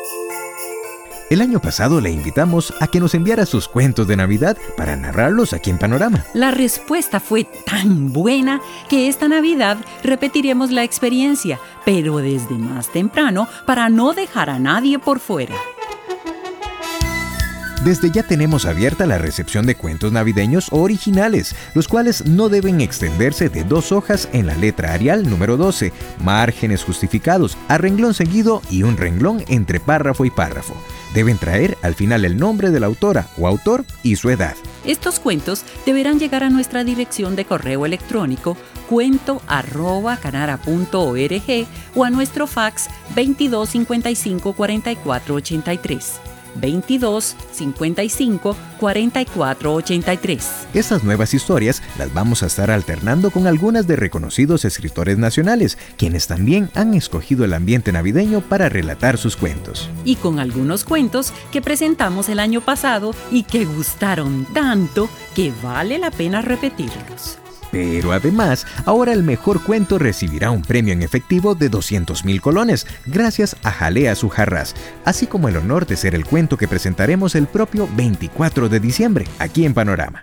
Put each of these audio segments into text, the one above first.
El año pasado le invitamos a que nos enviara sus cuentos de Navidad para narrarlos aquí en Panorama. La respuesta fue tan buena que esta Navidad repetiremos la experiencia, pero desde más temprano para no dejar a nadie por fuera. Desde ya tenemos abierta la recepción de cuentos navideños originales, los cuales no deben extenderse de 2 hojas en la letra Arial número 12, márgenes justificados, a renglón seguido y un renglón entre párrafo y párrafo. Deben traer al final el nombre de la autora o autor y su edad. Estos cuentos deberán llegar a nuestra dirección de correo electrónico cuento@canara.org o a nuestro fax 22 55 44 83. 22 55 44 83. Estas nuevas historias las vamos a estar alternando con algunas de reconocidos escritores nacionales, quienes también han escogido el ambiente navideño para relatar sus cuentos. Y con algunos cuentos que presentamos el año pasado y que gustaron tanto que vale la pena repetirlos. Pero además, ahora el mejor cuento recibirá un premio en efectivo de 200,000 colones, gracias a Jalea Sujarrás, así como el honor de ser el cuento que presentaremos el propio 24 de diciembre, aquí en Panorama.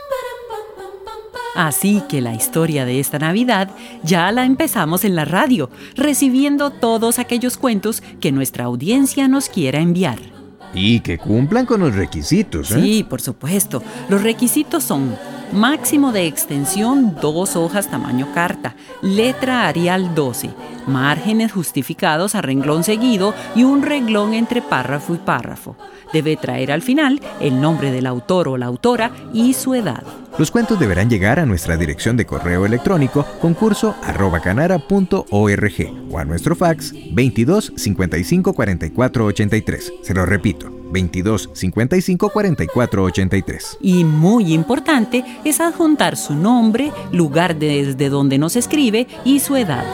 Así que la historia de esta Navidad ya la empezamos en la radio, recibiendo todos aquellos cuentos que nuestra audiencia nos quiera enviar. Y que cumplan con los requisitos, ¿eh? Sí, por supuesto. Los requisitos son: máximo de extensión 2 hojas tamaño carta, letra Arial 12, márgenes justificados a renglón seguido y un renglón entre párrafo y párrafo. Debe traer al final el nombre del autor o la autora y su edad. Los cuentos deberán llegar a nuestra dirección de correo electrónico concurso@canara.org o a nuestro fax 22 55 44 83. Se lo repito, 22 55 44 83. Y muy importante es adjuntar su nombre, lugar desde donde nos escribe y su edad.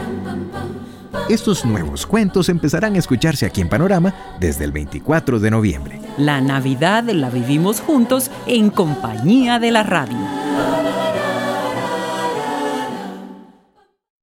Estos nuevos cuentos empezarán a escucharse aquí en Panorama desde el 24 de noviembre. La Navidad la vivimos juntos en compañía de la radio.